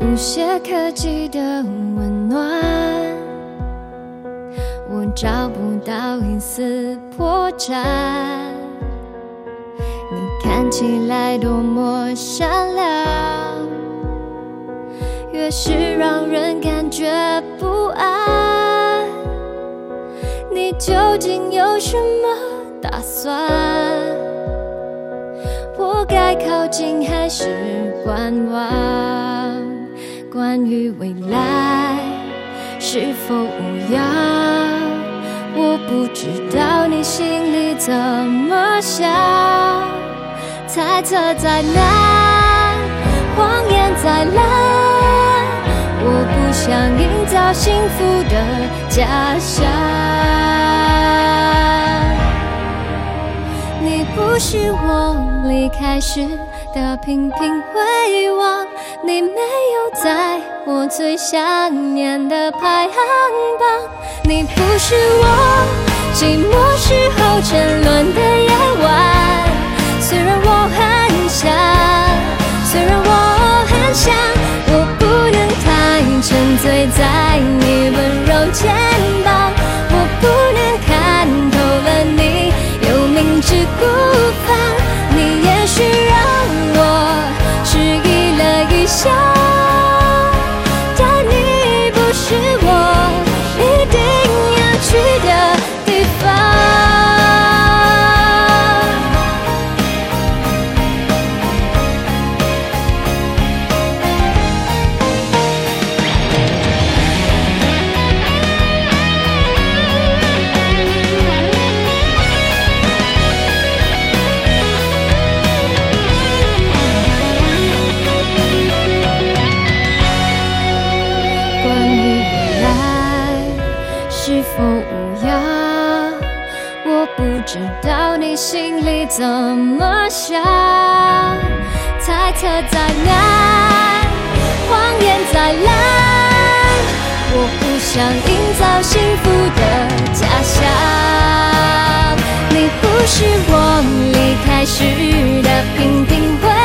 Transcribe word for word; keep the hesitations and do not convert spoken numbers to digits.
无懈可击的温暖，我找不到一丝破绽。你看起来多么善良，越是让人感觉不安。你究竟有什么打算？我该靠近还是观望？关于未来是否无恙，我不知道你心里怎么想。猜测再难，谎言再烂，我不想营造幸福的假象。你不是我离开时的频频回望，你没有在我最想念的排行榜。你不是我寂寞时候沉沦的夜晚，虽然我很想，虽然我很想，我不能太沉醉在你温柔肩膀，我不能看透了你有明知故犯。你也许让我迟疑了一下，但你不是我一定要去的地方。是否无恙？我不知道你心里怎么想。猜测再难，谎言再烂，我不想营造幸福的假象。你不是我离开时的频频回